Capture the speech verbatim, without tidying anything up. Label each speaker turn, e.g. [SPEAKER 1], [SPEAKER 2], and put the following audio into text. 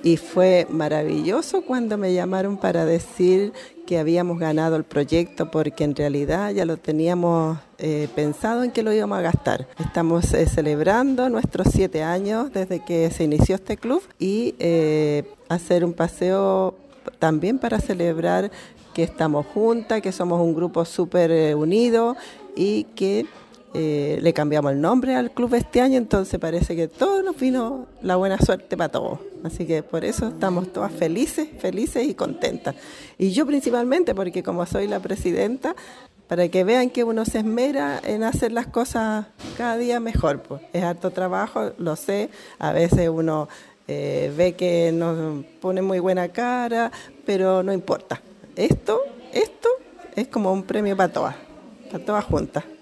[SPEAKER 1] y fue maravilloso cuando me llamaron para decir que habíamos ganado el proyecto, porque en realidad ya lo teníamos eh, pensado en que lo íbamos a gastar. Estamos eh, celebrando nuestros siete años desde que se inició este club y eh, hacer un paseo también para celebrar que estamos juntas, que somos un grupo súper eh, unido y que eh, le cambiamos el nombre al club este año, entonces parece que todo nos vino la buena suerte para todos. Así que por eso estamos todas felices, felices y contentas. Y yo principalmente, porque como soy la presidenta, para que vean que uno se esmera en hacer las cosas cada día mejor. Pues es harto trabajo, lo sé, a veces uno eh, ve que nos pone muy buena cara, pero no importa. Esto, esto es como un premio para todas, para todas juntas.